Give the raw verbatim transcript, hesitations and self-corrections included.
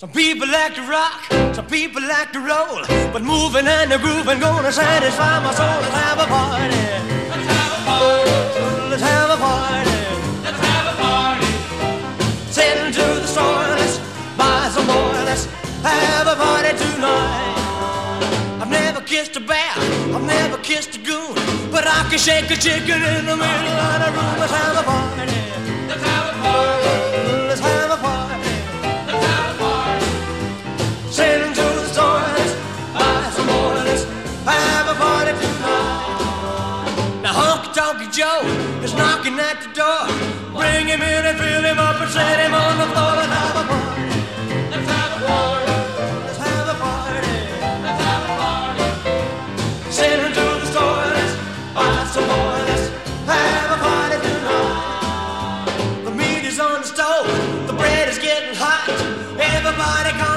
Some people like to rock, some people like to roll, but moving and the grooving gonna satisfy my soul. Let's have a party. Let's have a party. Let's have a party. Let's have a party. Send to the store, let's buy some more. Let's have a party tonight. I've never kissed a bear, I've never kissed a goon, but I can shake a chicken in the middle of the room. Let's have a party. Let's have a party. Let's have a party. Let's have a party. Send to the store, let's buy some more. Let's have a party tonight. Now Honky Tonk Joe is knocking at the door. Bring him in and fill him up and set him on the floor. Let's have a party. Let's have a party. Let's have a party. Let's have a party. Send him to the store, let's buy some more. Let's have a party tonight. The meat is on the stove, the bread is getting hot. Everybody come